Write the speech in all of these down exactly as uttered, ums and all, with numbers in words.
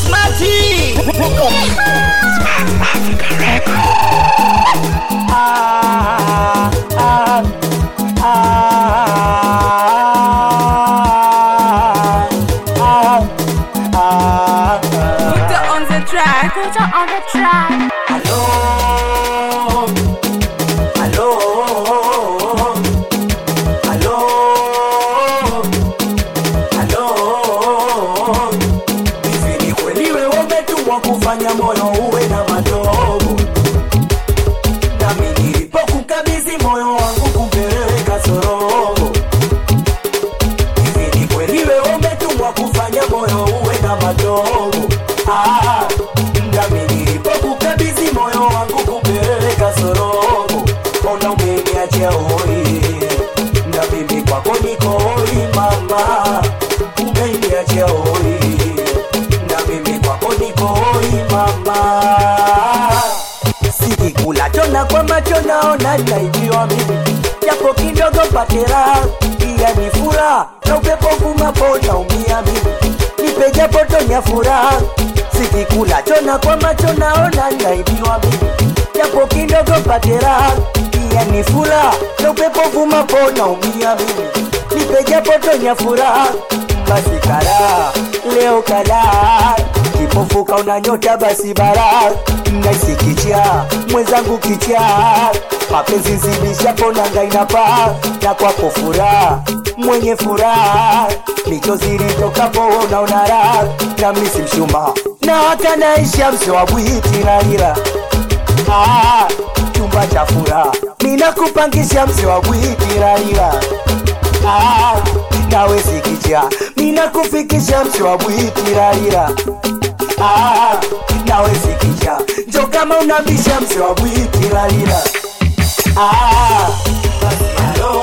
Smarty. Smart Africa Record. Ah, ah, ah, ah, ah. Put her on the track. Put her on the track. Hello, hello, hello, hello. Hivi ni kweli wewe umetumwa kufanya moyo uwe na madogo? Nami nilipokukabidhi moyo wangu kumpeleka sorogo. Hivi ni kweli wewe umetumwa kufanya moyo uwe na madogo? Ah, nami nilipokukabidhi moyo wangu kumpeleka sorogo. Ona umeniachia hoi, na mimi kwako niko hoi mama. Umeniachia hoi, na mimi kwako niko hoi mama. Sikikula chona kwa macho naona naibiwa mimi, japo kidogo patera pia ni furaha, na upepo vuma pona umia mimi, nipe japo tonya furaha. Sikikula chona kwa macho naona naibiwa mimi, japo kidogo patera pia ni furaha, na upepo vuma pona umia mimi, nipe japo tonya furaha. Basi kara leo kala kipofuka unanyota basi bara naisi kicha mwenzangu kicha mapenzi zibisha pona ngaina pa na kwako furaha mwenye furaha lichoziri tokapo unaona raha na misi mshuma na hata naisha mse wa bwiti na lira ah, chumba cha furaha mina kupangisha mse wa bwiti na lira ah, nawe sikicha mina kufikisha mse wa bwiti na lira ah, nawe sikicha njo kama unabisha mse wa bwiti na lira ah, hello,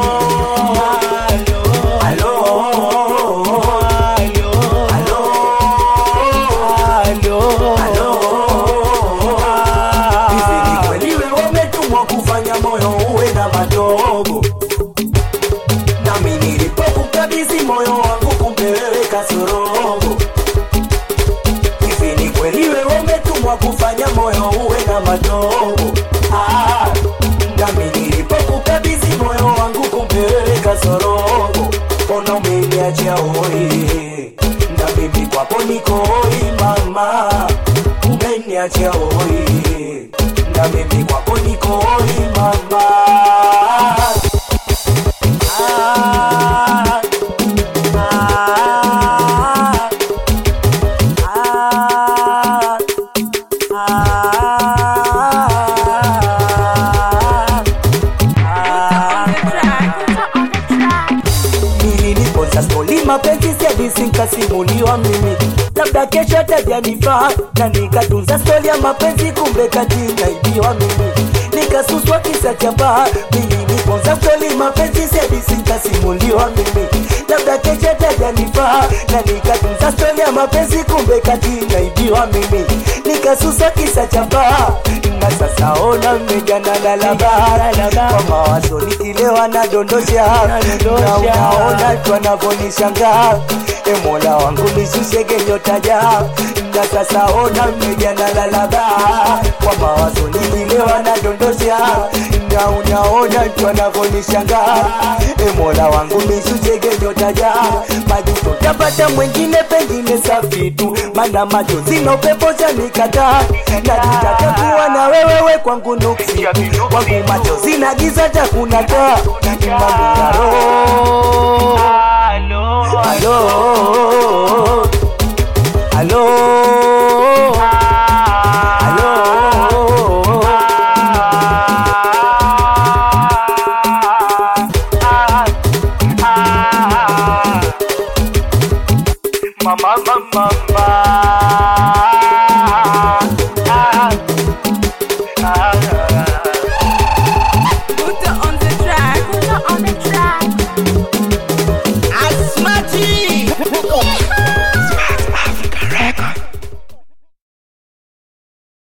kufanya moyo uwe na madogo. Nami nilipokukabidhi moyo wangu kumpeleka sorogo. Hivi ni kweli wewe umetumwa kufanya moyo uwe na madogo? Ah, nami nilipokukabidhi moyo wangu kumpeleka sorogo. Ona umeniachia hoi, na mimi kwako niko hoi mama. Umeniachia hoi, na mimi kwako niko hoi mama. Ah, ah, ah, niliniponza stoli mapenzi siadisi nkasimuliwa mimi, labda kesho atajanifaa na nikatunza stoli ya mapenzi, kumbe kati naibiwa mimi, nikasuswa kisa cha baa. Niliniponza stoli mapenzi siadisi nkasimuliwa mimi, labda kesho atajanifaa na nikatunza stoli ya mapenzi, kumbe kati naibiwa mimi, nikasuswa kisa cha baa. Na sasa ona mmejana na labara kwa mawazo nikilewa na dondosha, na unaona twanavonishangaa. E Mola wangu nishushe nyota ja. Na sasa ona mmejana na labara kwa mawazo nikilewa na dondosha, na unaona twanavonishangaa. E Mola wangu nishushe nyota ja. Majuto tapata mwengine pengine safi tu, mana machozi na upepo chanikataa. Najitaka kuwa na wewewe kwangu nuksi, kwangu machozi na giza takuna taa. Imamuna roho Halo Halo Halo Mama mama mama